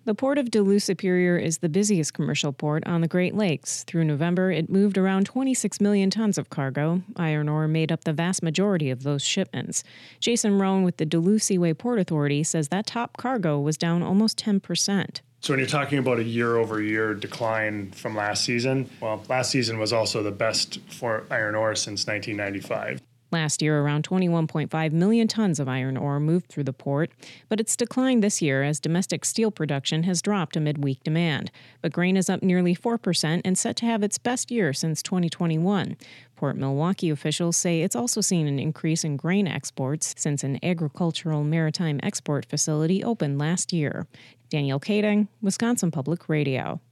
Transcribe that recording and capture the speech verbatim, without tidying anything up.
The Port of Duluth-Superior is the busiest commercial port on the Great Lakes. Through November, it moved around twenty-six million tons of cargo. Iron ore made up the vast majority of those shipments. Jason Roan with the Duluth Seaway Port Authority says that top cargo was down almost ten percent. So when you're talking about a year-over-year decline from last season, well, last season was also the best for iron ore since nineteen ninety-five. Last year, around twenty-one point five million tons of iron ore moved through the port, but it's declined this year as domestic steel production has dropped amid weak demand. But grain is up nearly four percent and set to have its best year since twenty twenty-one. Port Milwaukee officials say it's also seen an increase in grain exports since an agricultural maritime export facility opened last year. Danielle Kading, Wisconsin Public Radio.